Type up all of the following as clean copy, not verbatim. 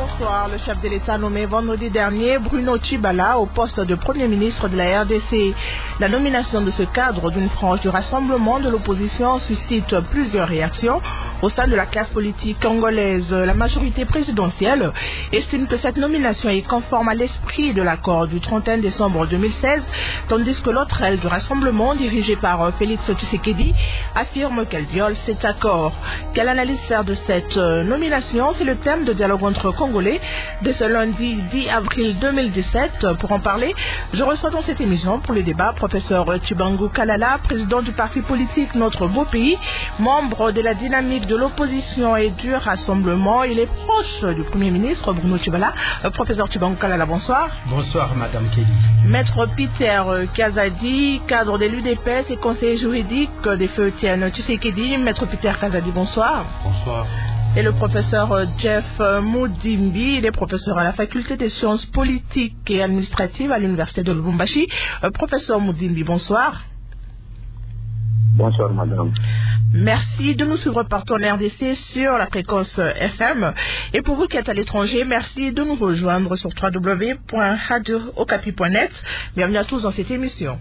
Bonsoir. Le chef de l'État nommé vendredi dernier, Bruno Tshibala, au poste de Premier ministre de la RDC. La nomination de ce cadre d'une frange du rassemblement de l'opposition suscite plusieurs réactions au sein de la classe politique congolaise. La majorité présidentielle estime que cette nomination est conforme à l'esprit de l'accord du 31 décembre 2016, tandis que l'autre aile du rassemblement, dirigée par Félix Tshisekedi, affirme qu'elle viole cet accord. Quelle analyse faire de cette nomination? C'est le thème de dialogue entre Congolais de ce lundi 10 avril 2017. Pour en parler, je reçois dans cette émission pour le débat professeur Tshibangu Kalala, président du parti politique Notre Beau Pays, membre de la dynamique de l'opposition et du rassemblement. Il est proche du Premier ministre Bruno Tshibala. Professeur Tshibangu Kalala, bonsoir. Bonsoir Madame Kelly. Maître Peter Kazadi, cadre de l'UDPS et conseiller juridique des feux Etienne Tshisekedi. Maître Peter Kazadi, bonsoir. Bonsoir. Et le professeur Jeff Moudimbi, il est professeur à la faculté des sciences politiques et administratives à l'université de Lubumbashi. Professeur Moudimbi, bonsoir. Bonsoir madame. Merci de nous suivre partout en RDC sur la fréquence FM. Et pour vous qui êtes à l'étranger, merci de nous rejoindre sur www.radiookapi.net. Bienvenue à tous dans cette émission.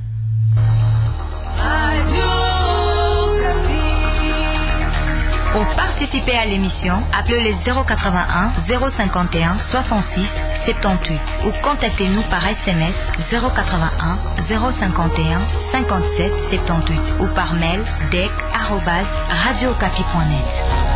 Pour participer à l'émission, appelez les 081 051 66 78 ou contactez-nous par SMS 081 051 57 78 ou par mail dec@radiookapi.net.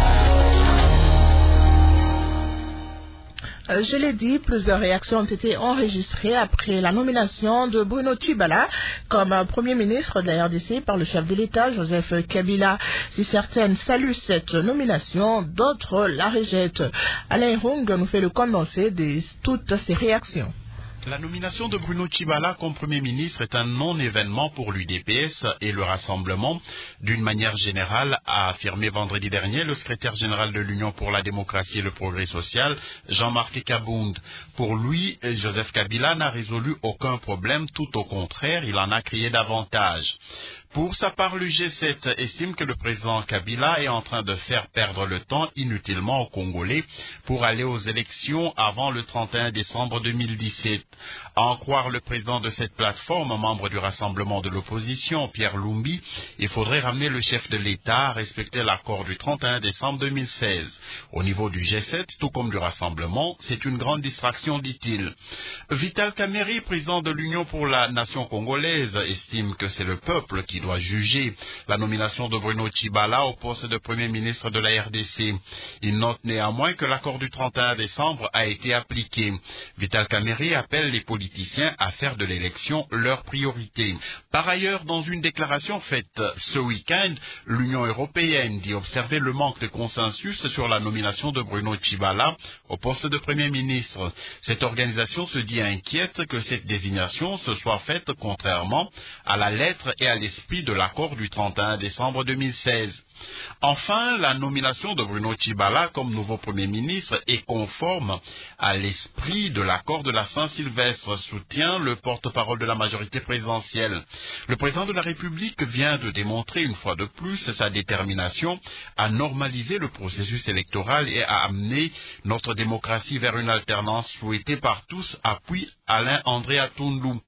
Je l'ai dit, plusieurs réactions ont été enregistrées après la nomination de Bruno Tshibala comme Premier ministre de la RDC par le chef de l'État, Joseph Kabila. Si certaines saluent cette nomination, d'autres la rejettent. Alain Hung nous fait le condensé de toutes ces réactions. La nomination de Bruno Tshibala comme Premier ministre est un non-événement pour l'UDPS et le Rassemblement. D'une manière générale, a affirmé vendredi dernier le secrétaire général de l'Union pour la démocratie et le progrès social, Jean-Marc Kabound. Pour lui, Joseph Kabila n'a résolu aucun problème, tout au contraire, il en a créé davantage. Pour sa part, le G7 estime que le président Kabila est en train de faire perdre le temps inutilement aux Congolais pour aller aux élections avant le 31 décembre 2017. À en croire le président de cette plateforme, membre du rassemblement de l'opposition, Pierre Lumbi, il faudrait ramener le chef de l'État à respecter l'accord du 31 décembre 2016. Au niveau du G7, tout comme du rassemblement, c'est une grande distraction, dit-il. Vital Kamerhe, président de l'Union pour la nation congolaise, estime que c'est le peuple qui doit juger la nomination de Bruno Tshibala au poste de Premier ministre de la RDC. Il note néanmoins que l'accord du 31 décembre a été appliqué. Vital Kamerhe appelle les politiciens à faire de l'élection leur priorité. Par ailleurs, dans une déclaration faite ce week-end, l'Union européenne dit observer le manque de consensus sur la nomination de Bruno Tshibala au poste de Premier ministre. Cette organisation se dit inquiète que cette désignation se soit faite contrairement à la lettre et à l'esprit de l'accord du 31 décembre 2016. Enfin, la nomination de Bruno Tshibala comme nouveau Premier ministre est conforme à l'esprit de l'accord de la Saint-Sylvestre, soutient le porte-parole de la majorité présidentielle. Le président de la République vient de démontrer une fois de plus sa détermination à normaliser le processus électoral et à amener notre démocratie vers une alternance souhaitée par tous, appuie Alain André Atundou.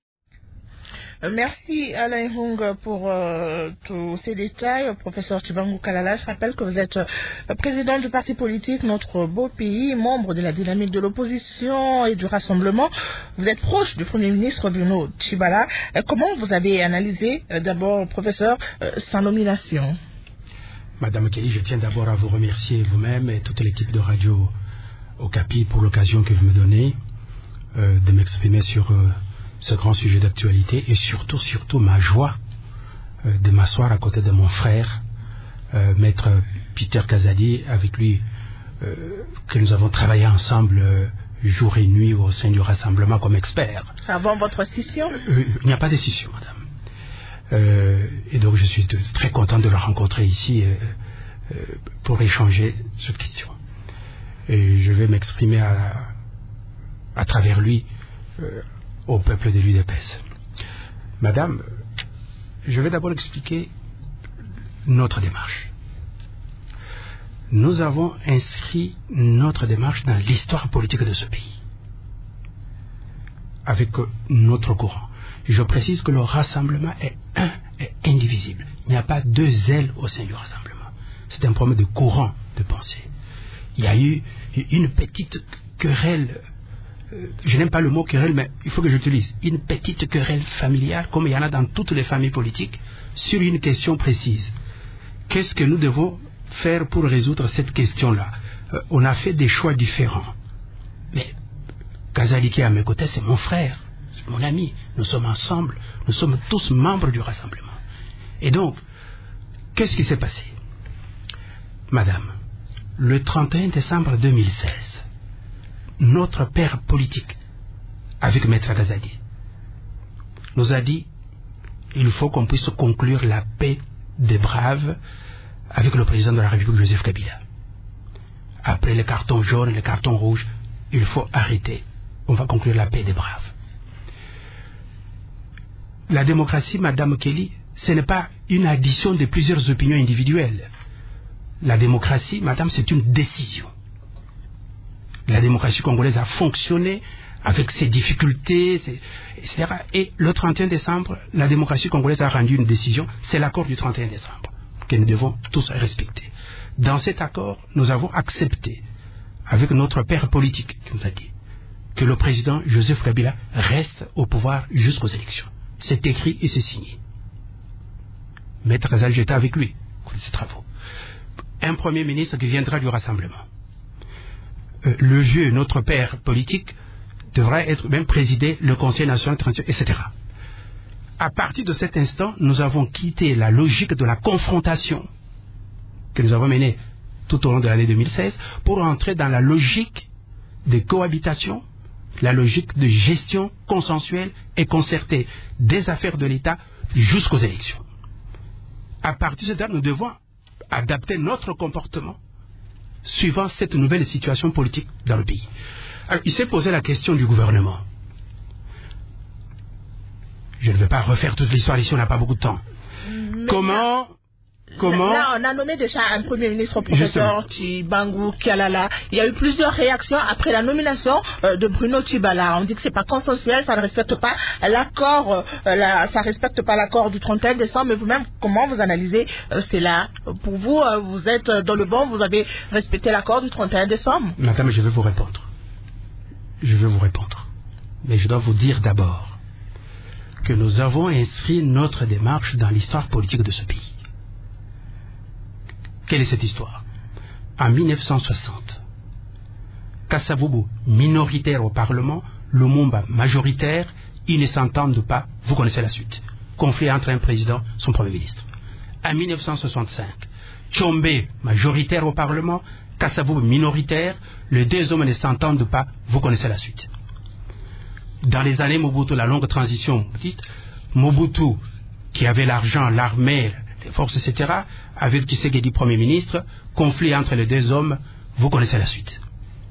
Merci Alain Hung pour tous ces détails. Professeur Tshibangu Kalala, je rappelle que vous êtes président du parti politique Notre Beau Pays, membre de la dynamique de l'opposition et du rassemblement. Vous êtes proche du Premier ministre Bruno Tshibala. Comment vous avez analysé d'abord, professeur, sa nomination? Madame Kelly, je tiens d'abord à vous remercier vous-même et toute l'équipe de Radio Okapi pour l'occasion que vous me donnez de m'exprimer sur ce grand sujet d'actualité et surtout ma joie de m'asseoir à côté de mon frère, Maître Peter Kazadi, avec lui que nous avons travaillé ensemble jour et nuit au sein du rassemblement comme expert. Avant votre scission? Il n'y a pas de scission, madame. Et donc je suis très content de le rencontrer ici pour échanger cette question. Et je vais m'exprimer à travers lui au peuple de l'UDPS. Madame, je vais d'abord expliquer notre démarche. nous avons inscrit notre démarche dans l'histoire politique de ce pays, avec notre courant. Je précise que le rassemblement est indivisible. Il n'y a pas deux ailes au sein du rassemblement. C'est un problème de courant de pensée. Il y a eu une petite querelle, je n'aime pas le mot querelle, mais il faut que j'utilise, une petite querelle familiale, comme il y en a dans toutes les familles politiques, sur une question précise. Qu'est-ce que nous devons faire pour résoudre cette question-là? On a fait des choix différents. Mais Kazali qui est à mes côtés, c'est mon frère, c'est mon ami. Nous sommes ensemble, nous sommes tous membres du rassemblement. Et donc, qu'est-ce qui s'est passé? Madame, le 31 décembre 2016, notre père politique, avec Maître Kazali, nous a dit il faut qu'on puisse conclure la paix des braves avec le président de la République, Joseph Kabila. Après les cartons jaunes et les cartons rouges, il faut arrêter. On va conclure la paix des braves. La démocratie, Madame Kelly, ce n'est pas une addition de plusieurs opinions individuelles. La démocratie, Madame, c'est une décision. La démocratie congolaise a fonctionné avec ses difficultés, etc. Et le 31 décembre, la démocratie congolaise a rendu une décision, c'est l'accord du 31 décembre, que nous devons tous respecter. Dans cet accord, nous avons accepté, avec notre père politique, qui nous a dit, que le président Joseph Kabila reste au pouvoir jusqu'aux élections. C'est écrit et c'est signé. Maître Kazali, j'étais avec lui, pour ses travaux. Un premier ministre qui viendra du rassemblement. Le vieux, notre père politique, devra être même présider le Conseil national de transition, etc. À partir de cet instant, nous avons quitté la logique de la confrontation que nous avons menée tout au long de l'année 2016 pour entrer dans la logique de cohabitation, la logique de gestion consensuelle et concertée des affaires de l'État jusqu'aux élections. À partir de ce temps, nous devons adapter notre comportement suivant cette nouvelle situation politique dans le pays. Alors, il s'est posé la question du gouvernement. Je ne vais pas refaire toute l'histoire ici, on n'a pas beaucoup de temps. Comment Là, on a nommé déjà un premier ministre, professeur Tshibangou Kialala. Il y a eu plusieurs réactions après la nomination de Bruno Tshibala. On dit que c'est pas consensuel, ça ne respecte pas l'accord, ça respecte pas l'accord du 31 décembre. Mais vous-même, comment vous analysez cela? Pour vous, vous êtes dans le bon, vous avez respecté l'accord du 31 décembre. Madame, je vais vous répondre. Mais je dois vous dire d'abord que nous avons inscrit notre démarche dans l'histoire politique de ce pays. Quelle est cette histoire? En 1960, Kasavubu minoritaire au Parlement, Lumumba majoritaire, ils ne s'entendent pas, vous connaissez la suite. Conflit entre un président et son premier ministre. En 1965, Tshombe majoritaire au Parlement, Kasavubu minoritaire, les deux hommes ne s'entendent pas, vous connaissez la suite. Dans les années Mobutu, la longue transition, Mobutu, qui avait l'argent, l'armée, les forces, etc., avec Tshisekedi Premier ministre, conflit entre les deux hommes, vous connaissez la suite.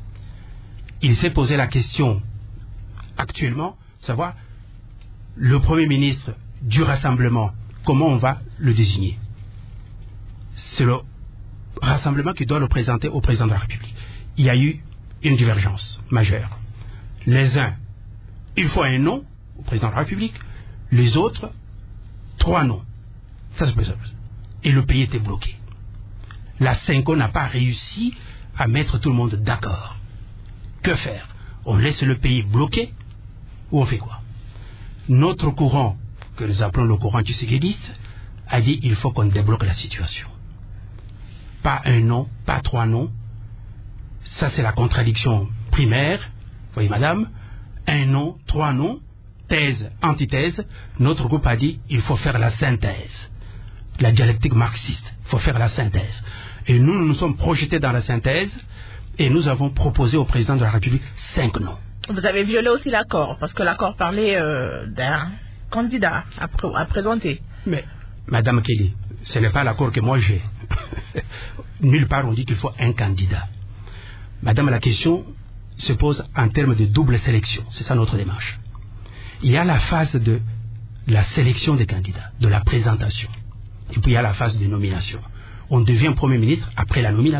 Il s'est posé la question actuellement, savoir le Premier ministre du Rassemblement, comment on va le désigner? C'est le Rassemblement qui doit le présenter au président de la République. Il y a eu une divergence majeure. Les uns, il faut un nom au président de la République, les autres, 3 noms. Ça, c'est possible. Et le pays était bloqué. La CENCO n'a pas réussi à mettre tout le monde d'accord. Que faire? On laisse le pays bloqué ou on fait quoi? Notre courant, que nous appelons le courant tshisekidiste, a dit il faut qu'on débloque la situation. Pas un nom, pas 3 noms. Ça, c'est la contradiction primaire. Vous voyez, madame, un nom, 3 noms, thèse, antithèse. Notre groupe a dit il faut faire la synthèse. La dialectique marxiste, il faut faire la synthèse. Et nous nous sommes projetés dans la synthèse et nous avons proposé au président de la République 5 noms. Vous avez violé aussi l'accord, parce que l'accord parlait d'un candidat à présenter. Mais, Madame Kelly, ce n'est pas l'accord que moi j'ai. Nulle part on dit qu'il faut un candidat. Madame, la question se pose en termes de double sélection. C'est ça notre démarche. Il y a la phase de la sélection des candidats, de la présentation. Et puis il y a la phase de nomination. On devient Premier ministre après la nomination.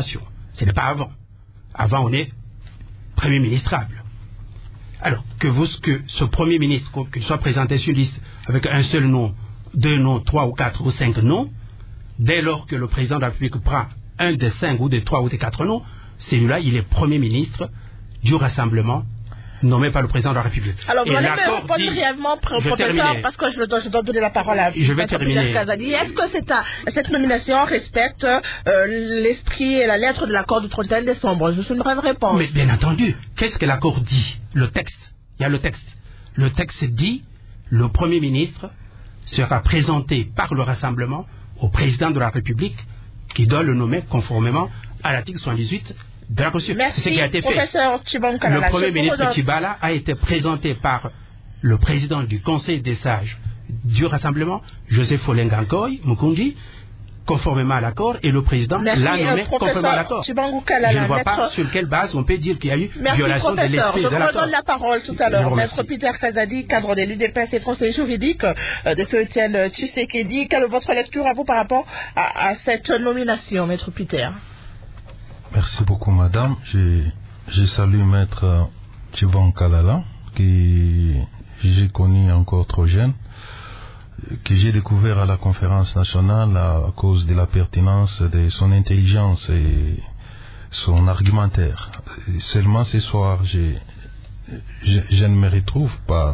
Ce n'est pas avant. Avant, on est Premier ministrable. Alors, que ce Premier ministre, qu'il soit présenté sur liste avec un seul nom, 2 noms, 3 ou 4 ou 5 noms, dès lors que le président de la République prend un des 5 ou des 3 ou des 4 noms, celui-là, il est Premier ministre du Rassemblement nommé par le président de la République. Alors, vous allez me répondre brièvement, professeur, parce que je dois donner la parole à je vais terminer. Kazadi. Est-ce que cette nomination respecte l'esprit et la lettre de l'accord du 31 décembre? Je suis une brève réponse. Mais bien entendu, qu'est-ce que l'accord dit? Le texte. Il y a le texte. Le texte dit le Premier ministre sera présenté par le Rassemblement au président de la République qui doit le nommer conformément à l'article 78 de la Constitution. Merci, c'est ce qui a été fait. Le Premier ministre Tchibala a été présenté par le président du Conseil des sages du Rassemblement, Joseph Olengankoy Mukundi, conformément à l'accord, et le président l'a nommé conformément à l'accord. Je ne vois pas sur quelle base on peut dire qu'il y a eu violation de l'esprit de l'accord. Je vous redonne la parole tout à l'heure. Maître Peter Kazadi, cadre de l'UDPS et conseiller juridique de Feu Étienne Tshisekedi. Quelle est votre lecture à vous par rapport à cette nomination, Maître Peter? Merci beaucoup, madame. Je salue Maître Tchibon Kalala, que j'ai connu encore trop jeune, que j'ai découvert à la conférence nationale à cause de la pertinence de son intelligence et son argumentaire. Seulement ce soir, je ne me retrouve pas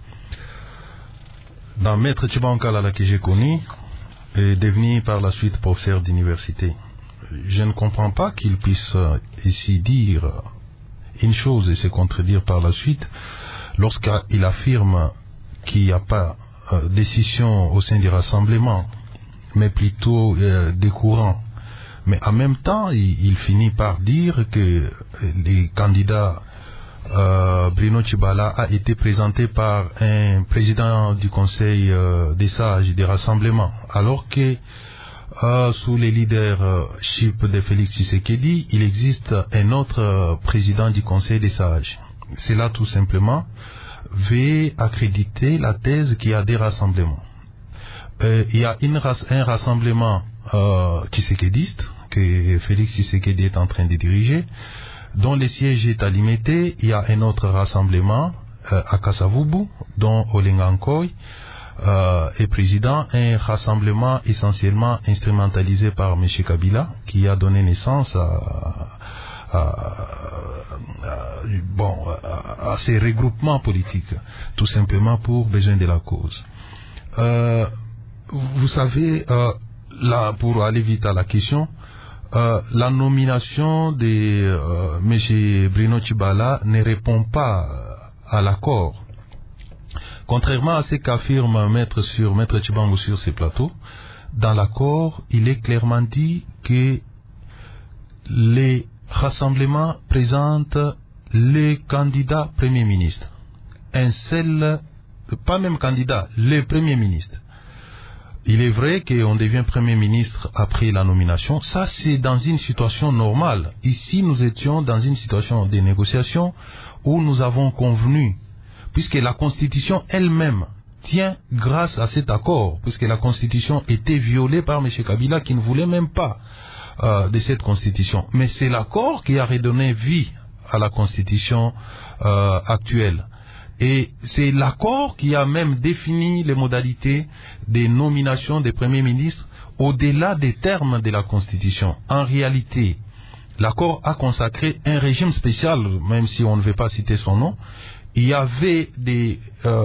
dans Maître Tchibon Kalala que j'ai connu et devenu par la suite professeur d'université. Je ne comprends pas qu'il puisse ici dire une chose et se contredire par la suite lorsqu'il affirme qu'il n'y a pas décision au sein du rassemblement, mais plutôt des courants. Mais en même temps, il finit par dire que les candidats Bruno Tchibala a été présenté par un président du Conseil des sages des rassemblements, alors que sous les leadership de Félix Tshisekedi, il existe un autre président du Conseil des sages. Cela tout simplement veut accréditer la thèse qu'il y a des rassemblements. Il y a un rassemblement tshisekediste que Félix Tshisekedi est en train de diriger, dont le siège est à Limete. Il y a un autre rassemblement à Kasavubu, dont Olengankoy est président, un rassemblement essentiellement instrumentalisé par M. Kabila, qui a donné naissance à ces regroupements politiques, tout simplement pour besoin de la cause. Vous savez, là, pour aller vite à la question, la nomination de M. Bruno Tchibala ne répond pas à l'accord. Contrairement à ce qu'affirme Maître Tchibango sur ces plateaux, dans l'accord, il est clairement dit que les rassemblements présentent les candidats Premier ministre. Un seul, pas même candidat, le Premier ministre. Il est vrai qu'on devient Premier ministre après la nomination. Ça, c'est dans une situation normale. Ici, nous étions dans une situation de négociation où nous avons convenu, puisque la Constitution elle-même tient grâce à cet accord, puisque la Constitution était violée par M. Kabila qui ne voulait même pas de cette Constitution. Mais c'est l'accord qui a redonné vie à la Constitution actuelle. Et c'est l'accord qui a même défini les modalités des nominations des premiers ministres au-delà des termes de la Constitution. En réalité, l'accord a consacré un régime spécial, même si on ne veut pas citer son nom. Il y avait des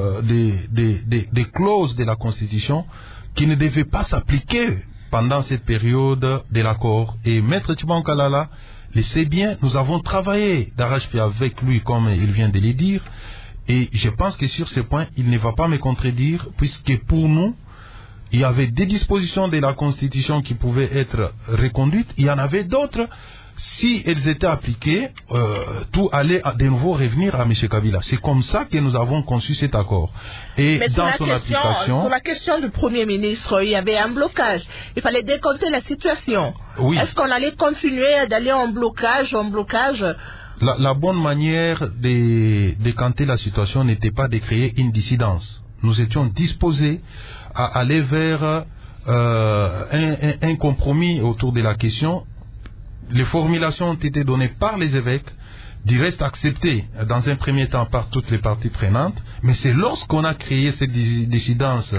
clauses de la Constitution qui ne devaient pas s'appliquer pendant cette période de l'accord. Et Maître Tchibon Kalala le sait bien, nous avons travaillé d'arrache-pied avec lui, comme il vient de le dire, et je pense que sur ce point, il ne va pas me contredire, puisque pour nous, il y avait des dispositions de la Constitution qui pouvaient être reconduites, il y en avait d'autres. Si elles étaient appliquées, tout allait de nouveau revenir à M. Kabila. C'est comme ça que nous avons conçu cet accord. Et mais dans son application, sur la question du Premier ministre, il y avait un blocage. Il fallait décompter la situation. Oui. Est-ce qu'on allait continuer d'aller en blocage? La bonne manière de décanter la situation n'était pas de créer une dissidence. Nous étions disposés à aller vers un compromis autour de la question. les formulations ont été données par les évêques, du reste acceptées dans un premier temps par toutes les parties prenantes, mais c'est lorsqu'on a créé cette dissidence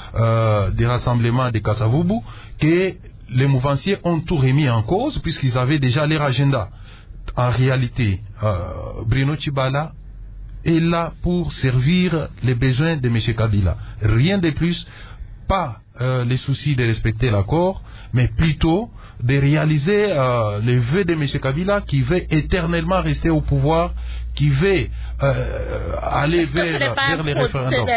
des rassemblements des Kasavubu que les mouvanciers ont tout remis en cause, puisqu'ils avaient déjà leur agenda. En réalité, Bruno Tshibala est là pour servir les besoins de M. Kabila. Rien de plus, pas les soucis de respecter l'accord, mais plutôt de réaliser les vœux de M. Kabila qui veut éternellement rester au pouvoir, qui veut aller vers les référendums.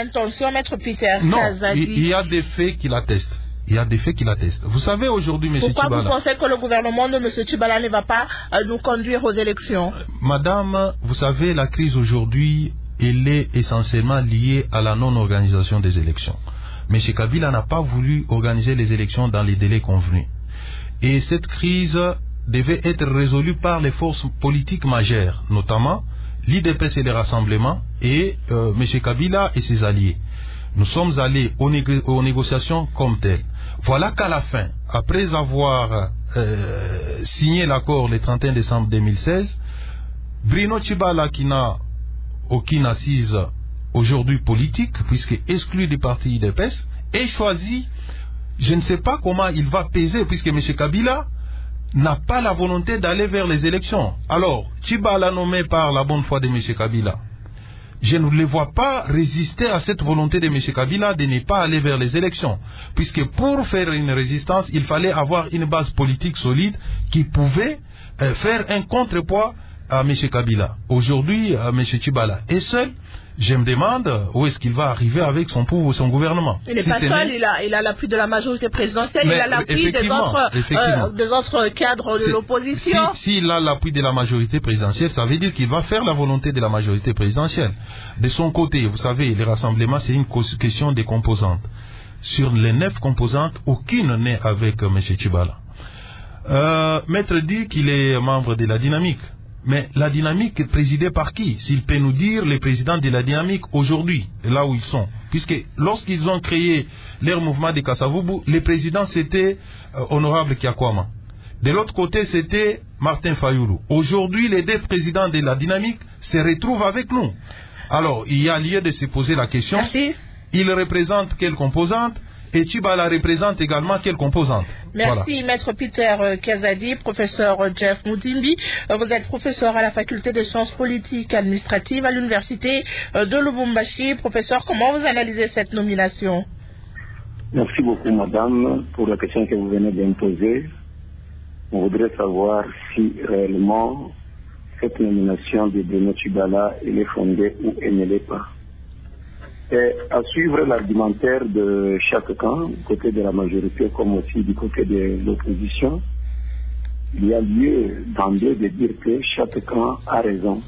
Non, il y a des faits qui l'attestent. Il y a des faits qui l'attestent. Vous savez aujourd'hui, M. Tshibala... Pourquoi vous pensez que le gouvernement de M. Tshibala ne va pas nous conduire aux élections? Madame, vous savez, la crise aujourd'hui, elle est essentiellement liée à la non-organisation des élections. M. Kabila n'a pas voulu organiser les élections dans les délais convenus. Et cette crise devait être résolue par les forces politiques majeures, notamment l'IDPS et les rassemblements, et M. Kabila et ses alliés. Nous sommes allés aux négociations comme telles. Voilà qu'à la fin, après avoir signé l'accord le 31 décembre 2016, Bruno Tshibala, qui n'a aucune assise aujourd'hui politique, puisque exclu du parti IDPS, est choisi. Je ne sais pas comment il va peser, puisque M. Kabila n'a pas la volonté d'aller vers les élections. Alors, Tshibala nommé par la bonne foi de M. Kabila, je ne le vois pas résister à cette volonté de M. Kabila de ne pas aller vers les élections. Puisque pour faire une résistance, il fallait avoir une base politique solide qui pouvait faire un contrepoids à M. Kabila. Aujourd'hui, M. Tshibala est seul. Je me demande où est-ce qu'il va arriver avec son pouvoir, son gouvernement. Il n'est pas seul, il a l'appui de la majorité présidentielle, il a l'appui des autres cadres de l'opposition. S'il a l'appui de la majorité présidentielle, ça veut dire qu'il va faire la volonté de la majorité présidentielle. De son côté, vous savez, les rassemblements, c'est une question des composantes. Sur les 9 composantes, aucune n'est avec M. Tshibala. Maître dit qu'il est membre de la dynamique. Mais la dynamique est présidée par qui? S'il peut nous dire les présidents de la dynamique aujourd'hui, là où ils sont. Puisque lorsqu'ils ont créé leur mouvement de Kasavubu, les présidents c'était Honorable Kiakwama. De l'autre côté, c'était Martin Fayulu. Aujourd'hui, les 2 présidents de la dynamique se retrouvent avec nous. Alors, il y a lieu de se poser la question. Merci. Ils représentent quelle composante? Et Tshibala représente également quelle composante? Merci, voilà. Maître Peter Kazadi, professeur Jeff Moutimbi. Vous êtes professeur à la faculté des sciences politiques et administratives à l'université de Lubumbashi. Professeur, comment vous analysez cette nomination? Merci beaucoup, madame, pour la question que vous venez d'imposer. On voudrait savoir si réellement cette nomination de Bruno Tshibala est fondée ou elle ne l'est pas. Et à suivre l'argumentaire de chaque camp, du côté de la majorité comme aussi du côté de l'opposition, il y a lieu d'emblée de dire que chaque camp a raison.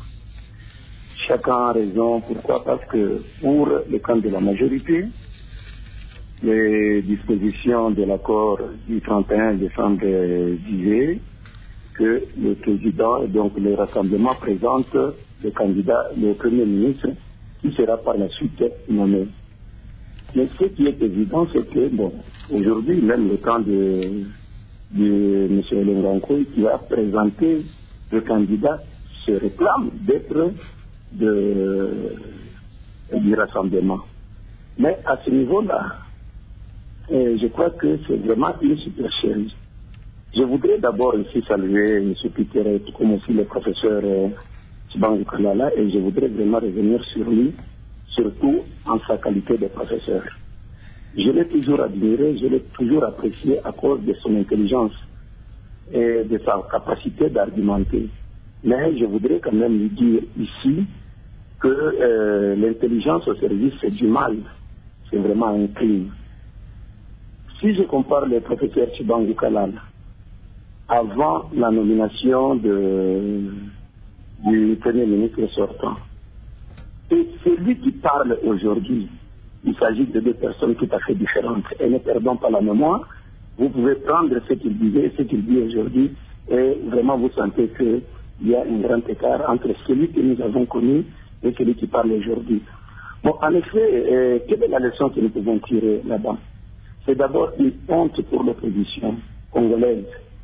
Chaque camp a raison, pourquoi? Parce que pour le camp de la majorité, les dispositions de l'accord du 31 décembre disaient que le président, donc le rassemblement présente le candidat, le premier ministre, qui sera par la suite nommé. Mais ce qui est évident, c'est que, bon, aujourd'hui, même le camp de M. Lengankoy, qui a présenté le candidat, se réclame d'être du rassemblement. Mais à ce niveau-là, je crois que c'est vraiment une supercherie. Je voudrais d'abord ici saluer M. Peter, comme aussi le professeur Tshibangou Kalala, et je voudrais vraiment revenir sur lui, surtout en sa qualité de professeur. Je l'ai toujours admiré, je l'ai toujours apprécié à cause de son intelligence et de sa capacité d'argumenter. Mais je voudrais quand même lui dire ici que l'intelligence au service du mal, c'est vraiment un crime. Si je compare le professeur Tshibangou Kalala avant la nomination du Premier ministre sortant, et celui qui parle aujourd'hui, il s'agit de 2 personnes tout à fait différentes. Et ne perdons pas la mémoire, vous pouvez prendre ce qu'il disait et ce qu'il dit aujourd'hui, et vraiment vous sentez qu'il y a un grand écart entre celui que nous avons connu et celui qui parle aujourd'hui. Bon, en effet, quelle est la leçon que nous pouvons tirer là-bas? C'est d'abord une honte pour l'opposition congolaise.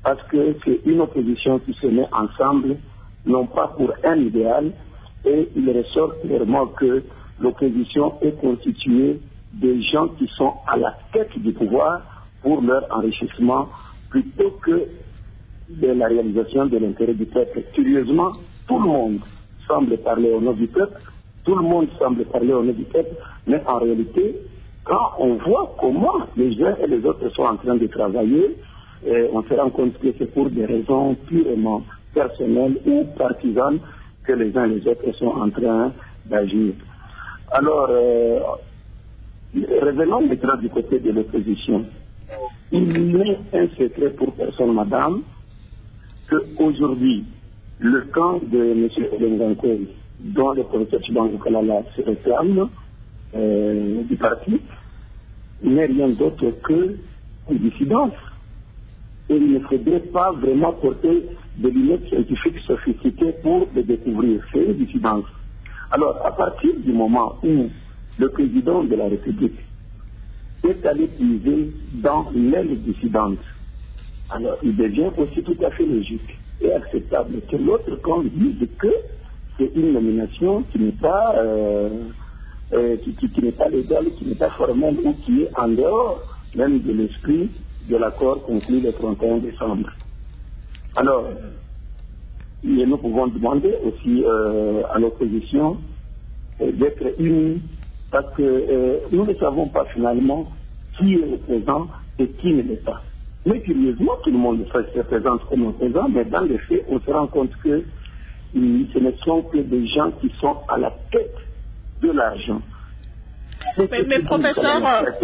parce que c'est une opposition qui se met ensemble, non pas pour un idéal, et il ressort clairement que l'opposition est constituée des gens qui sont à la tête du pouvoir pour leur enrichissement, plutôt que de la réalisation de l'intérêt du peuple. Curieusement, tout le monde semble parler au nom du peuple, tout le monde semble parler au nom du peuple, mais en réalité, quand on voit comment les uns et les autres sont en train de travailler, on se rend compte que c'est pour des raisons purement personnelles ou partisanes que les uns et les autres sont en train d'agir. Alors, revenons maintenant du côté de l'opposition. Il n'est un secret pour personne, madame, qu'aujourd'hui, le camp de M. Olengankoy, dont le professeur Chibango Kalala se réclame du parti, n'est rien d'autre que une dissidence. Et il ne faudrait pas vraiment porter des lunettes scientifiques sophistiquées pour les découvrir. C'est une dissidence. Alors, à partir du moment où le président de la République est allé puiser dans l'aile dissidente, alors il devient aussi tout à fait logique et acceptable que l'autre camp dise que c'est une nomination qui n'est pas qui n'est pas légale, qui n'est pas formelle ou qui est en dehors même de l'esprit de l'accord conclu le 31 décembre. Alors, nous pouvons demander aussi à l'opposition d'être unis, parce que nous ne savons pas finalement qui est opposant et qui ne l'est pas. Mais curieusement, tout le monde se présente comme opposant, mais dans les faits, on se rend compte que ce ne sont que des gens qui sont à la tête de l'argent. Mais professeur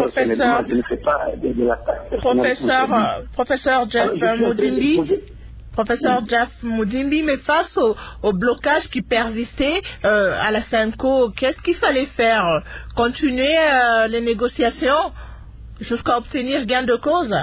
Jeff Moudimbi, mais face au blocage qui persistait à la Senco, qu'est-ce qu'il fallait faire? Continuer les négociations jusqu'à obtenir gain de cause?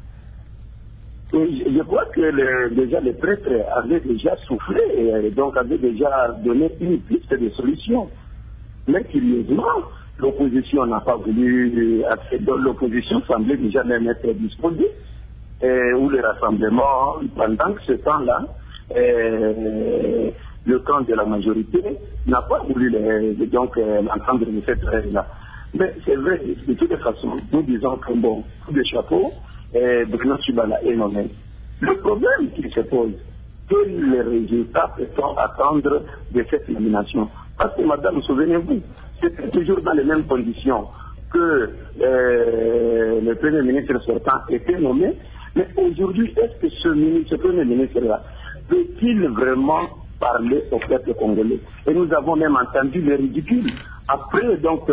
Oui, je crois que déjà les prêtres avaient déjà soufflé et donc avaient déjà donné une piste de solution. Mais curieusement, l'opposition n'a pas voulu accéder. L'opposition semblait déjà même être disposée. Ou le rassemblement, pendant que ce temps-là, le camp de la majorité n'a pas voulu l'entendre de cette règle-là. Mais c'est vrai, de toute façon, nous disons que bon, coup de chapeau, Bruno Tshibala est nommé. Le problème qui se pose, quels résultats peut-on attendre de cette nomination? Parce que, madame, souvenez-vous, c'était toujours dans les mêmes conditions que le Premier ministre sortant était nommé. Mais aujourd'hui, est-ce que ce Premier ministre-là peut-il vraiment parler au peuple congolais? Et nous avons même entendu le ridicule. Après, donc,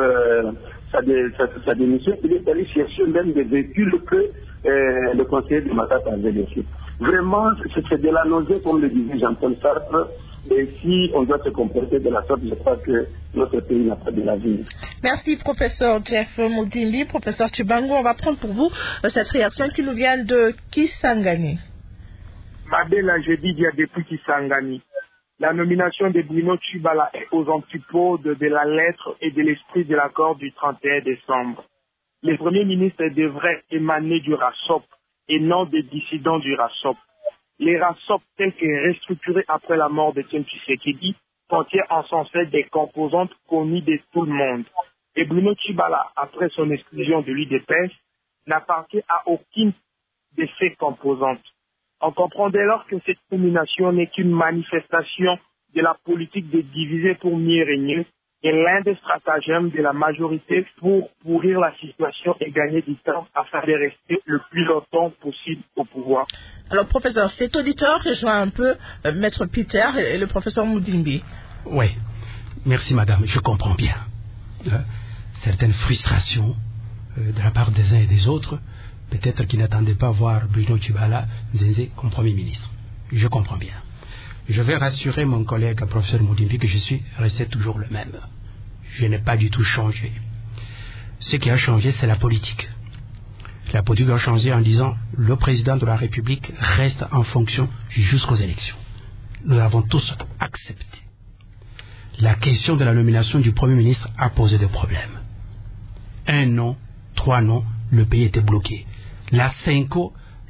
sa démission, il est allé chercher même des véhicules que le conseiller de Matata avait laissés. Vraiment, c'est de la nausée, comme le disait Jean-Paul Sartre. Et si on doit se comporter de la sorte, je crois que notre pays n'a pas de l'avenir. Merci, professeur Jeff Moudimbi. Professeur Chibango, on va prendre pour vous cette réaction qui nous vient de Kisangani. Madela, je dis, il y a depuis Kisangani. La nomination de Bruno Tshibala est aux antipodes de la lettre et de l'esprit de l'accord du 31 décembre. Les premiers ministres devraient émaner du RASOP et non des dissidents du RASOP. Les RASOP tels que restructurés après la mort de Etienne Tshisekedi contiennent en son fait des composantes connues de tout le monde. Et Bruno Tshibala, après son exclusion de l'UDPS, n'appartient à aucune de ces composantes. On comprend dès lors que cette nomination n'est qu'une manifestation de la politique de diviser pour mieux régner et l'un des stratagèmes de la majorité pour pourrir la situation et gagner du temps afin de rester le plus longtemps possible au pouvoir. Alors, professeur, cet auditeur rejoint un peu Maître Peter et le professeur Moudimbi. Oui, merci madame, je comprends bien. Certaines frustrations de la part des uns et des autres, peut-être qu'ils n'attendaient pas voir Bruno Tshibala Nzenze comme Premier ministre. Je comprends bien. Je vais rassurer mon collègue, professeur Moudimbi, que je suis resté toujours le même. Je n'ai pas du tout changé. Ce qui a changé, c'est la politique. La politique a changé en disant le président de la République reste en fonction jusqu'aux élections. Nous l'avons tous accepté. La question de la nomination du Premier ministre a posé des problèmes. 1 non, 3 non, le pays était bloqué. La Senco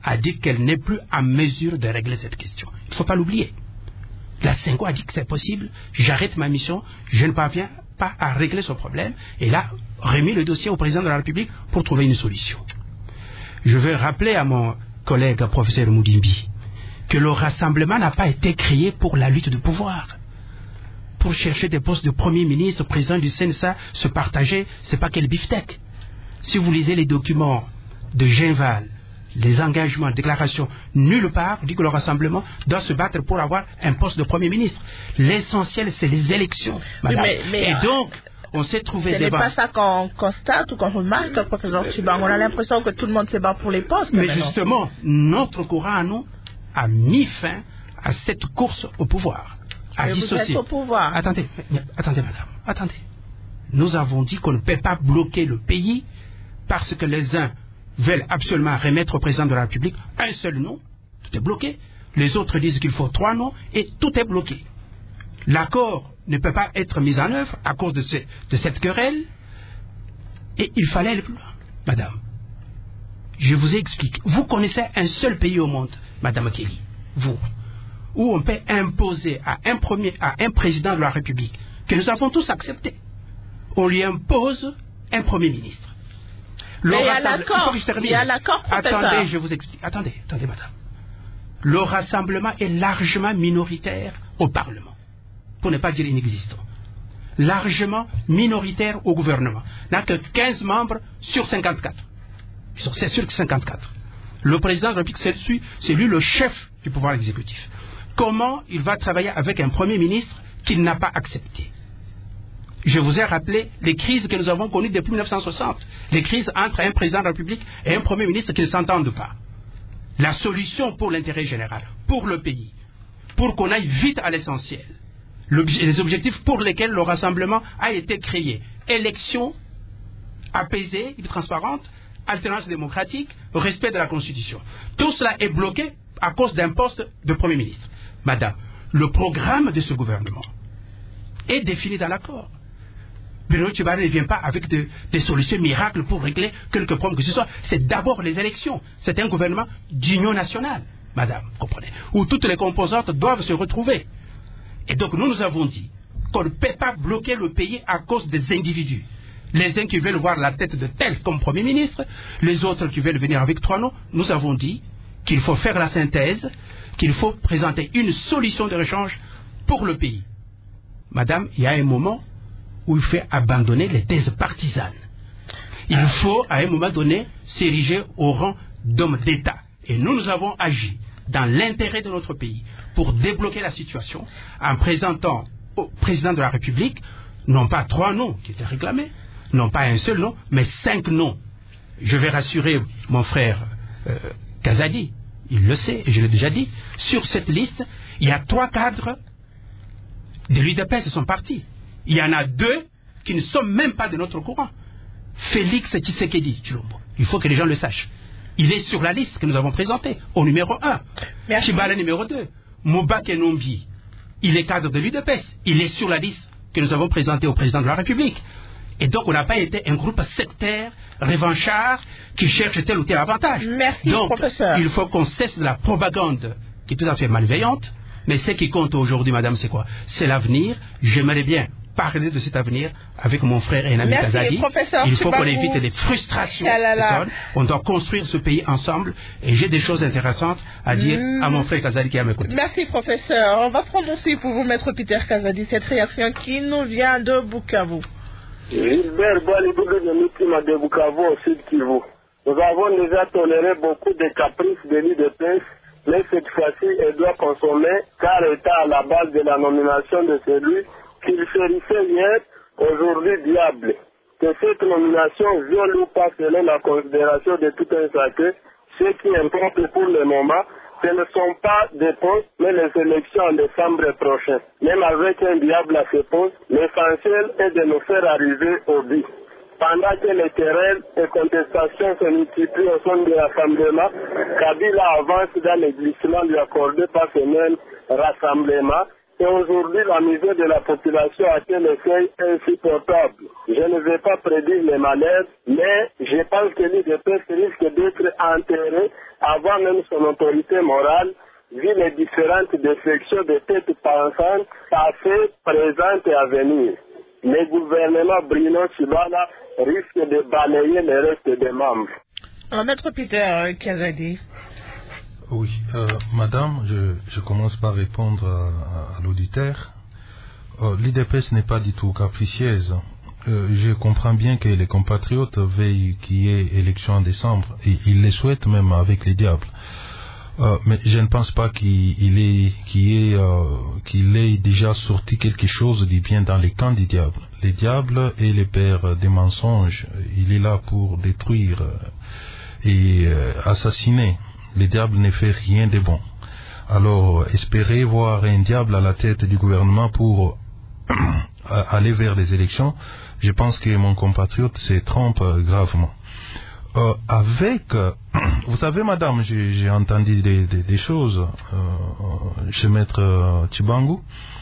a dit qu'elle n'est plus en mesure de régler cette question. Il ne faut pas l'oublier. La Senghor a dit que c'est possible, j'arrête ma mission, je ne parviens pas à régler ce problème, et là, remis le dossier au président de la République pour trouver une solution. Je veux rappeler à mon collègue professeur Moudimbi que le rassemblement n'a pas été créé pour la lutte de pouvoir. Pour chercher des postes de Premier ministre, président du CNSA, se partager, c'est pas quel beefsteak. Si vous lisez les documents de Genval, les engagements, déclarations, nulle part dit que le rassemblement doit se battre pour avoir un poste de Premier ministre. L'essentiel, c'est les élections, madame. Oui, mais, et donc, on s'est trouvé ce n'est pas ça qu'on constate ou qu'on remarque, professeur Tshibang. On a l'impression que tout le monde se bat pour les postes. Mais maintenant. justement, notre courant à nous a mis fin à cette course au pouvoir. À dissocier. Vous êtes au pouvoir. Attendez, madame, attendez. Nous avons dit qu'on ne peut pas bloquer le pays parce que les uns veulent absolument remettre au président de la République un seul nom, tout est bloqué. Les autres disent qu'il faut 3 noms et tout est bloqué. L'accord ne peut pas être mis en œuvre à cause de cette querelle et il fallait aller plus loin. Madame, je vous ai expliqué. Vous connaissez un seul pays au monde, Madame Kelly, vous, où on peut imposer à un président de la République que nous avons tous accepté. On lui impose un Premier ministre. Mais il y a l'accord. Il y a l'accord, professeur. Attendez, je vous explique. Attendez, madame. Le rassemblement est largement minoritaire au Parlement, pour ne pas dire inexistant. Largement minoritaire au gouvernement. N'a que 15 membres sur 54. C'est sûr que 54. Le président de la République, c'est lui le chef du pouvoir exécutif. Comment il va travailler avec un Premier ministre qu'il n'a pas accepté? Je vous ai rappelé les crises que nous avons connues depuis 1960. Les crises entre un président de la République et un Premier ministre qui ne s'entendent pas. La solution pour l'intérêt général, pour le pays, pour qu'on aille vite à l'essentiel, les objectifs pour lesquels le rassemblement a été créé. Élection apaisée et transparente, alternance démocratique, respect de la Constitution. Tout cela est bloqué à cause d'un poste de Premier ministre. Madame, le programme de ce gouvernement est défini dans l'accord. Bruno Tshibala ne vient pas avec des solutions miracles pour régler quelque problème que ce soit. C'est d'abord les élections. C'est un gouvernement d'union nationale, madame, vous comprenez, où toutes les composantes doivent se retrouver. Et donc nous avons dit qu'on ne peut pas bloquer le pays à cause des individus. Les uns qui veulent voir la tête de tel comme Premier ministre, les autres qui veulent venir avec 3 noms. Nous avons dit qu'il faut faire la synthèse, qu'il faut présenter une solution de rechange pour le pays. Madame, il y a un moment où il faut abandonner les thèses partisanes. Il faut, à un moment donné, s'ériger au rang d'homme d'État. Et nous avons agi dans l'intérêt de notre pays pour débloquer la situation en présentant au président de la République, non pas 3 noms qui étaient réclamés, non pas un seul nom, mais 5 noms. Je vais rassurer mon frère Kazadi, il le sait, et je l'ai déjà dit, sur cette liste, il y a 3 cadres de l'UDPS qui sont partis. Il y en a 2 qui ne sont même pas de notre courant. Félix Tshisekedi Tshilombo, il faut que les gens le sachent. Il est sur la liste que nous avons présentée, au numéro 1. Tshibala numéro 2. Moubake Nombi, il est cadre de l'UDPS. Il est sur la liste que nous avons présentée au président de la République. Et donc on n'a pas été un groupe sectaire, revanchard, qui cherche tel ou tel avantage. Merci, donc, professeur. Il faut qu'on cesse de la propagande qui est tout à fait malveillante. Mais ce qui compte aujourd'hui, madame, c'est quoi? C'est l'avenir. J'aimerais bien parler de cet avenir avec mon frère et un ami Kazadi. Il faut qu'on évite les frustrations. On doit construire ce pays ensemble. Et j'ai des choses intéressantes à dire à mon frère Kazadi qui est à mes côtés. Merci, professeur. On va prendre aussi pour vous, maître Peter Kazadi, cette réaction qui nous vient de Bukavu. Gilbert Baliboudou de Mitima de Bukavu au Sud Kivu. Nous avons déjà toléré beaucoup de caprices de l'UDPS, mais cette fois-ci, elle doit consommer car elle est à la base de la nomination de celui qu'il chérissait hier, aujourd'hui diable. Que cette nomination viole ou pas selon la considération de tout un chacun, ce qui importe pour le moment, ce ne sont pas des postes, mais les élections en décembre prochain. Même avec un diable à ce poste, l'essentiel est de nous faire arriver au but. Pendant que les querelles et contestations se multiplient au sein de l'assemblement, Kabila avance dans les glissements lui accordés par ce même rassemblement Et aujourd'hui, la misère de la population atteint le seuil insupportable. Je ne vais pas prédire les malaises, mais je pense que l'UDPS risque d'être enterré avant même son autorité morale, vu les différentes défections de têtes pensantes, passées, présentes et à venir. Le gouvernement Bruno Tshibala risque de balayer le reste des membres. Maître Peter Kazadi. Oui, madame, je commence par répondre à l'auditeur. L'UDPS n'est pas du tout capricieuse. Je comprends bien que les compatriotes veillent qu'il y ait élection en décembre, et ils les souhaitent même avec les diables. Mais je ne pense pas qu'il ait déjà sorti quelque chose de bien dans les camps du diable. Les diables est le père des mensonges. Il est là pour détruire et assassiner. Le diable ne fait rien de bon. Alors, espérer voir un diable à la tête du gouvernement pour aller vers les élections, je pense que mon compatriote se trompe gravement. Vous savez, madame, j'ai entendu des choses chez Maître Tshibangou.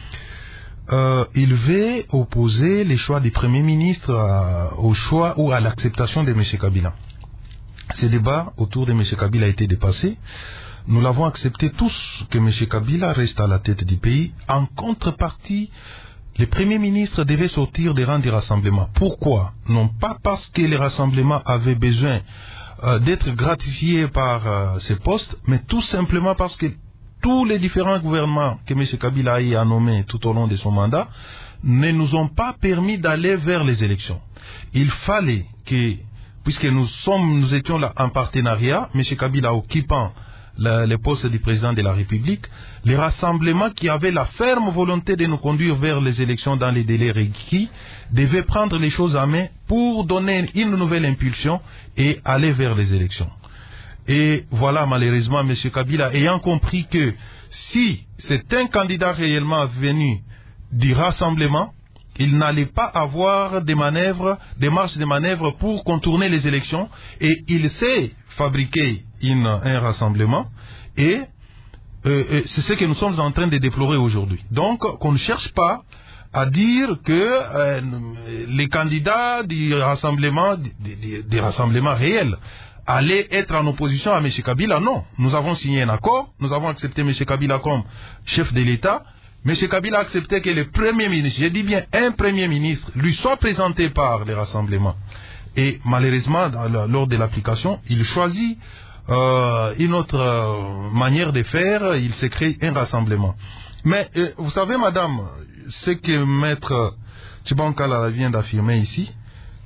Il veut opposer les choix du Premier ministre au choix ou à l'acceptation de M. Kabila. Ce débat autour de M. Kabila a été dépassé. Nous l'avons accepté tous que M. Kabila reste à la tête du pays. En contrepartie, le Premier ministre devait sortir des rangs du rassemblement. Pourquoi? Non pas parce que les rassemblements avaient besoin d'être gratifiés par ces postes, mais tout simplement parce que tous les différents gouvernements que M. Kabila a nommés tout au long de son mandat ne nous ont pas permis d'aller vers les élections. Il fallait que, puisque nous étions là en partenariat, M. Kabila occupant le poste du président de la République, les rassemblements qui avaient la ferme volonté de nous conduire vers les élections dans les délais requis devaient prendre les choses en main pour donner une nouvelle impulsion et aller vers les élections. Et voilà, malheureusement, M. Kabila ayant compris que si c'est un candidat réellement venu du rassemblement, il n'allait pas avoir des marges de manœuvre pour contourner les élections, et il s'est fabriqué un rassemblement, et c'est ce que nous sommes en train de déplorer aujourd'hui. Donc, qu'on ne cherche pas à dire que les candidats du rassemblement, des rassemblements réels, allaient être en opposition à M. Kabila. Non, nous avons signé un accord, nous avons accepté M. Kabila comme chef de l'État. M. Kabila a accepté que le Premier ministre, je dis bien un Premier ministre, lui soit présenté par les rassemblements. Et malheureusement, lors de l'application, il choisit une autre manière de faire, il s'est créé un rassemblement. Mais vous savez, madame, ce que Maître Tchibankala vient d'affirmer ici,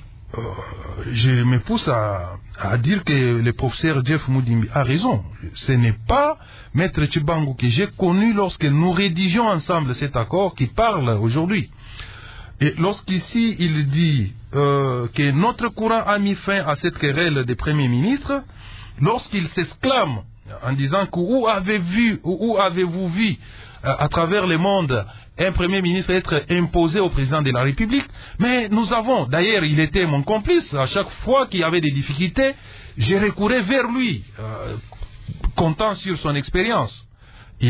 je me pousse à dire que le professeur Jeff Moudimbi a raison. Ce n'est pas Maître Tshibangou que j'ai connu lorsque nous rédigeons ensemble cet accord qui parle aujourd'hui. Et lorsqu'ici il dit que notre courant a mis fin à cette querelle des premiers ministres, lorsqu'il s'exclame en disant que où avez-vous vu à travers le monde un Premier ministre être imposé au président de la République? Mais nous avons, d'ailleurs il était mon complice, à chaque fois qu'il y avait des difficultés, j'ai recouru vers lui, comptant sur son expérience. Il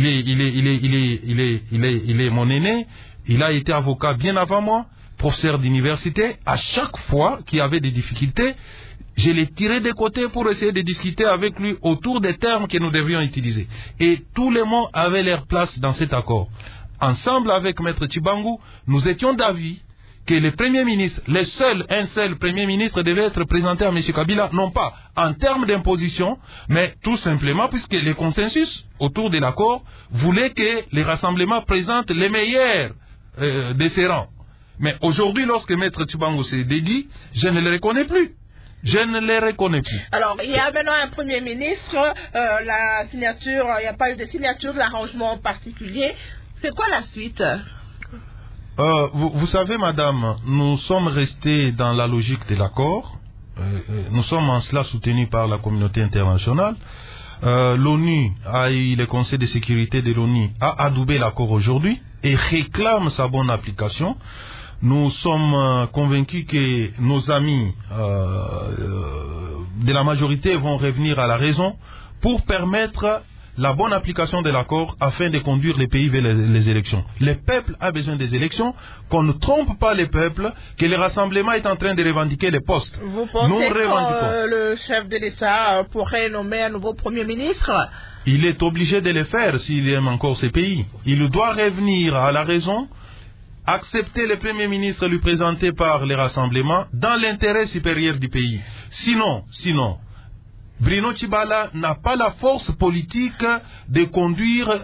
est mon aîné, il a été avocat bien avant moi, professeur d'université. À chaque fois qu'il y avait des difficultés, je l'ai tiré de côté pour essayer de discuter avec lui autour des termes que nous devions utiliser. Et tous les mots avaient leur place dans cet accord. Ensemble avec Maître Tshibangou, nous étions d'avis que le Premier ministre, un seul Premier ministre devait être présenté à M. Kabila, non pas en termes d'imposition, mais tout simplement puisque le consensus autour de l'accord voulait que les rassemblements présentent les meilleurs de ces rangs. Mais aujourd'hui, lorsque Maître Tshibangou s'est dédié, je ne le reconnais plus. Je ne les reconnais plus. Alors, il y a maintenant un Premier ministre, il n'y a pas eu de signature de l'arrangement particulier. C'est quoi la suite? Vous savez, madame, nous sommes restés dans la logique de l'accord. Nous sommes en cela soutenus par la communauté internationale. L'ONU le Conseil de sécurité de l'ONU a adoubé l'accord aujourd'hui et réclame sa bonne application. Nous sommes convaincus que nos amis de la majorité vont revenir à la raison pour permettre la bonne application de l'accord afin de conduire les pays vers les élections. Le peuple a besoin des élections, qu'on ne trompe pas le peuple, que le rassemblement est en train de revendiquer les postes. Vous pensez que le chef de l'État pourrait nommer un nouveau Premier ministre? Il est obligé de le faire s'il aime encore ce pays. Il doit revenir à la raison, accepter le Premier ministre lui présenté par le rassemblement dans l'intérêt supérieur du pays. Sinon, Bruno Tshibala n'a pas la force politique de conduire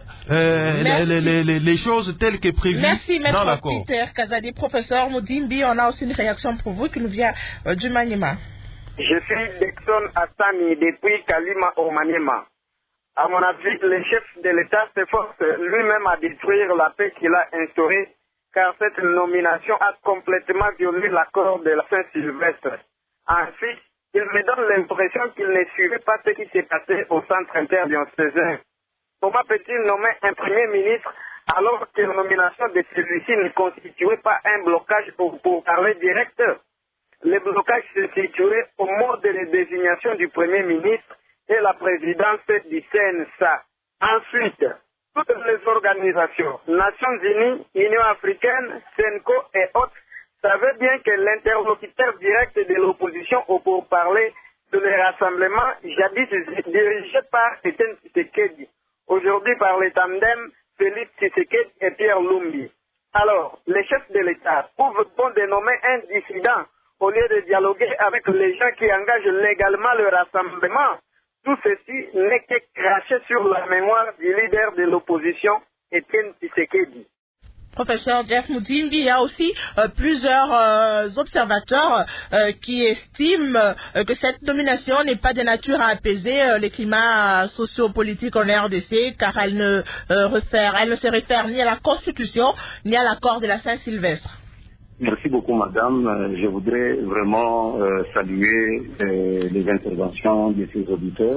les choses telles que prévues dans l'accord. Merci, Peter Kazadi. Professeur Moudimbi, on a aussi une réaction pour vous qui nous vient du Maniema. Je suis Dexon Assani depuis Kalima au Maniema. À mon avis, le chef de l'État s'efforce lui-même à détruire la paix qu'il a instaurée, car cette nomination a complètement violé l'accord de la Saint-Sylvestre. Ainsi, il me donne l'impression qu'il ne suivait pas ce qui s'est passé au centre interdiocésain. Comment peut-il nommer un Premier ministre alors que la nomination de celui-ci ne constituait pas un blocage pour parler direct? Le blocage se situait au mode de désignation du Premier ministre et la présidence du CNSA. Ensuite, toutes les organisations, Nations Unies, Union africaine, SENCO et autres, savaient bien que l'interlocuteur direct de l'opposition au pourparler de le rassemblement, jadis dirigé par Etienne Tshisekedi, aujourd'hui par le tandem Félix Tshisekedi et Pierre Lumbi. Alors, les chefs de l'État trouvent bon de nommer un dissident au lieu de dialoguer avec les gens qui engagent légalement le rassemblement. Tout ceci n'est que craché sur la mémoire du leader de l'opposition, Etienne Tshisekedi. Professeur Jeff Moudimbi, il y a aussi plusieurs observateurs qui estiment que cette nomination n'est pas de nature à apaiser les climats sociopolitiques en RDC, car elle ne se réfère ni à la Constitution ni à l'accord de la Saint-Sylvestre. Merci beaucoup, madame. Je voudrais vraiment saluer les interventions de ces auditeurs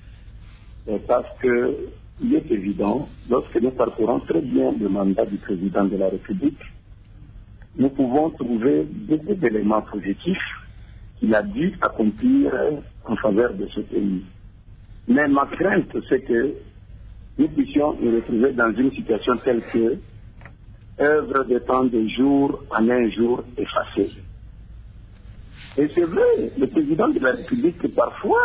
parce que il est évident, lorsque nous parcourons très bien le mandat du président de la République, nous pouvons trouver beaucoup d'éléments positifs qu'il a dû accomplir en faveur de ce pays. Mais ma crainte, c'est que nous puissions nous retrouver dans une situation telle que œuvre de temps de jour en un jour effacé. Et c'est vrai, le président de la République, parfois,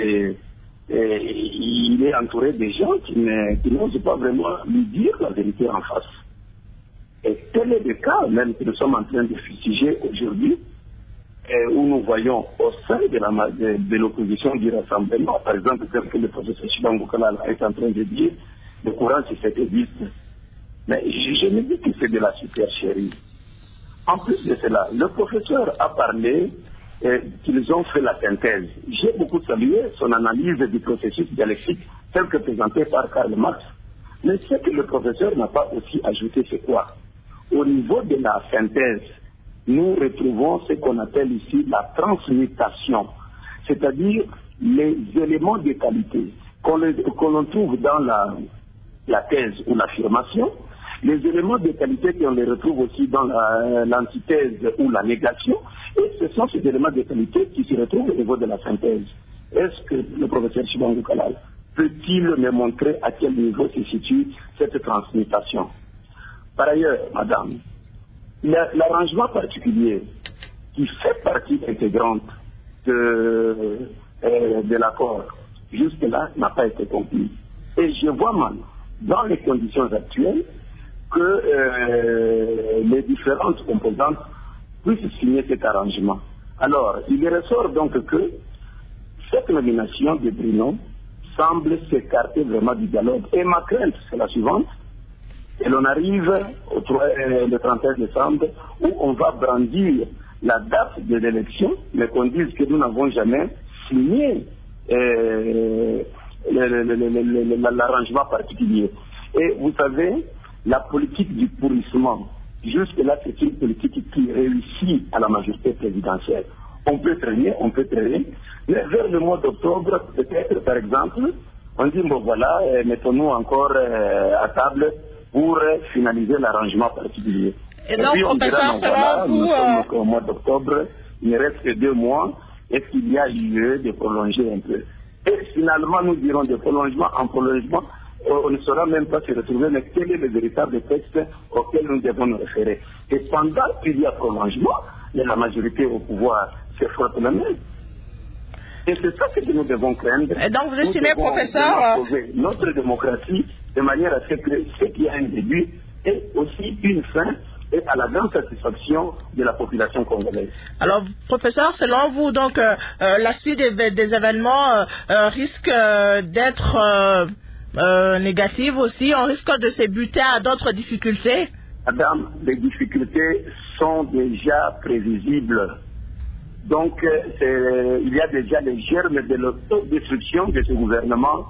il est entouré de gens qui n'osent pas vraiment lui dire la vérité en face. Et tel est le cas, même que nous sommes en train de fustiger aujourd'hui, où nous voyons au sein de l'opposition du rassemblement, par exemple, tel que le professeur Chibango Kalala est en train de dire, le courant qui s'est existe. Mais je me dis que c'est de la supercherie. En plus de cela, le professeur a parlé qu'ils ont fait la synthèse. J'ai beaucoup salué son analyse du processus dialectique tel que présenté par Karl Marx. Mais ce que le professeur n'a pas aussi ajouté, c'est quoi? Au niveau de la synthèse, nous retrouvons ce qu'on appelle ici la transmutation, c'est-à-dire les éléments de qualité qu'on trouve dans la thèse ou l'affirmation, les éléments de qualité qu'on les retrouve aussi dans l'antithèse ou la négation, et ce sont ces éléments de qualité qui se retrouvent au niveau de la synthèse. Est-ce que le professeur Chibango Kalala peut-il me montrer à quel niveau se situe cette transmutation? Par ailleurs, madame, l'arrangement particulier qui fait partie intégrante de l'accord, jusque-là, n'a pas été conclu. Et je vois mal, dans les conditions actuelles, que les différentes composantes puissent signer cet arrangement. Alors, il ressort donc que cette nomination de Bruno semble s'écarter vraiment du dialogue. Et ma crainte, c'est la suivante. Et l'on arrive le 31 décembre où on va brandir la date de l'élection, mais qu'on dise que nous n'avons jamais signé l'arrangement particulier. Et vous savez, la politique du pourrissement, jusque-là, c'est une politique qui réussit à la majorité présidentielle. On peut traîner, mais vers le mois d'octobre, peut-être, par exemple, on dit, bon voilà, mettons-nous encore à table pour finaliser l'arrangement particulier. Et donc, puis on dira, non, voilà, vous, nous sommes au mois d'octobre, il ne reste que 2 mois, est-ce qu'il y a lieu de prolonger un peu? Et finalement, nous dirons de prolongement en prolongement, on ne saura même pas se retrouver, mais quel est le véritable texte auquel nous devons nous référer. Et pendant qu'il y a prolongement, la majorité au pouvoir se frotte la main. Et c'est ça que nous devons craindre. Et donc vous estimez, professeur, sauver notre démocratie de manière à ce que ce qui a un début ait aussi une fin et à la grande satisfaction de la population congolaise. Alors, professeur, selon vous, donc, la suite des événements risque d'être négative aussi? On risque de se buter à d'autres difficultés? Madame, les difficultés sont déjà prévisibles. Donc, il y a déjà les germes de l'autodestruction de ce gouvernement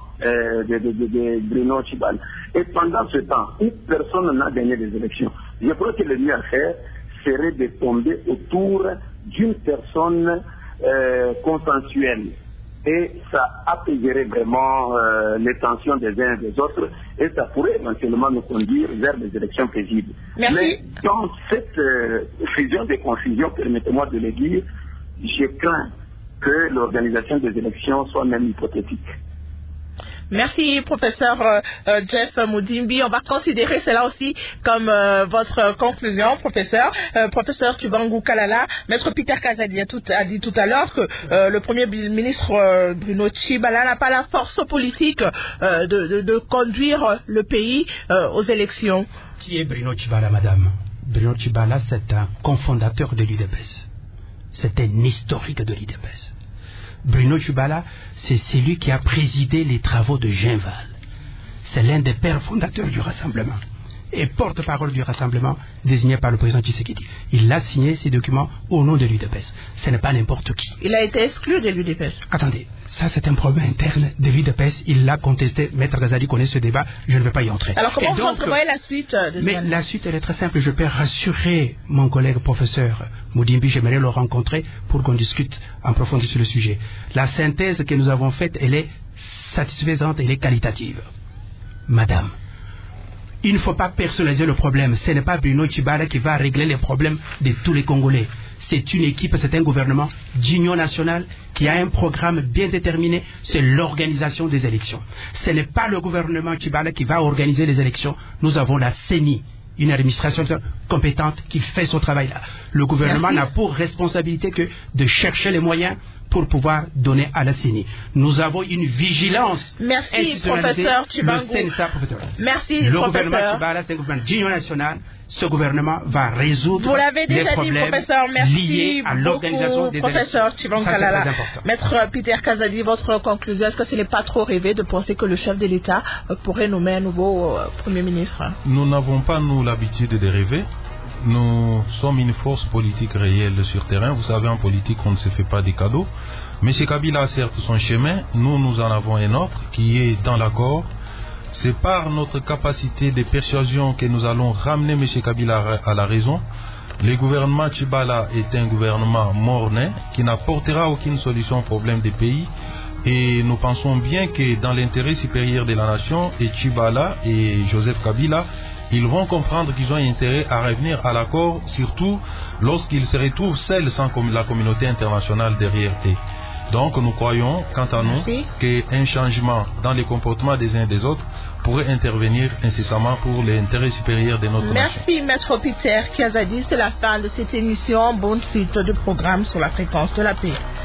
de Bruno Tshibala. Et pendant ce temps, personne n'a gagné les élections. Je crois que le mieux à faire serait de tomber autour d'une personne consensuelle. Et ça apaiserait vraiment les tensions des uns et des autres. Et ça pourrait éventuellement nous conduire vers des élections paisibles. Merci. Mais dans cette fusion des confusions, permettez-moi de le dire, je crains que l'organisation des élections soit même hypothétique. Merci, professeur Jeff Mudimbi. On va considérer cela aussi comme votre conclusion, professeur. Professeur Tshibangu Kalala, maître Peter Kazadi a dit tout à l'heure que le Premier ministre Bruno Tshibala n'a pas la force politique de conduire le pays aux élections. Qui est Bruno Tshibala, madame? Bruno Tshibala, c'est un cofondateur de l'UDPS. C'est un historique de l'UDPS. Bruno Tshibala, c'est celui qui a présidé les travaux de Genval. C'est l'un des pères fondateurs du Rassemblement et porte-parole du Rassemblement désigné par le président Tshisekedi. Il a signé ces documents au nom de l'UDPS. Ce n'est pas n'importe qui. Il a été exclu de l'UDPS. Attendez, ça c'est un problème interne de l'UDPS. Il l'a contesté. Maître Kazadi connaît ce débat. Je ne vais pas y entrer. Alors comment vous entrevoyez la suite Mais la suite, elle est très simple. Je peux rassurer mon collègue professeur Mudimbi. J'aimerais le rencontrer pour qu'on discute en profondeur sur le sujet. La synthèse que nous avons faite, elle est satisfaisante, elle est qualitative. Madame, il ne faut pas personnaliser le problème. Ce n'est pas Bruno Tshibala qui va régler les problèmes de tous les Congolais. C'est une équipe, c'est un gouvernement d'union nationale qui a un programme bien déterminé, c'est l'organisation des élections. Ce n'est pas le gouvernement Tshibala qui va organiser les élections. Nous avons la CENI, une administration compétente qui fait son travail là. Le gouvernement n'a pour responsabilité que de chercher les moyens pour pouvoir donner à la CENI. Nous avons une vigilance. Merci, professeur Tshibangu. Merci, le professeur. Gouvernement Tshibala, c'est un gouvernement d'union nationale. Ce gouvernement va résoudre les problèmes liés à l'organisation des élections. Professeur Tshibangu Kalala. Maître Peter Kazadi, votre conclusion, est-ce que ce n'est pas trop rêvé de penser que le chef de l'État pourrait nommer un nouveau Premier ministre? Nous n'avons pas, nous, l'habitude de rêver. Nous sommes une force politique réelle sur terrain. Vous savez, en politique, on ne se fait pas des cadeaux. M. Kabila a certes son chemin. Nous en avons un autre qui est dans l'accord. C'est par notre capacité de persuasion que nous allons ramener M. Kabila à la raison. Le gouvernement Tshibala est un gouvernement morne qui n'apportera aucune solution au problème des pays. Et nous pensons bien que dans l'intérêt supérieur de la nation, et Tshibala et Joseph Kabila, ils vont comprendre qu'ils ont intérêt à revenir à l'accord, surtout lorsqu'ils se retrouvent seuls sans la communauté internationale derrière eux. Donc nous croyons, quant à nous, qu'un changement dans les comportements des uns et des autres pourrait intervenir incessamment pour l'intérêt supérieur de notre nation. Merci, Maître Peter Kazadi. C'est la fin de cette émission. Bonne suite de programme sur la fréquence de la paix.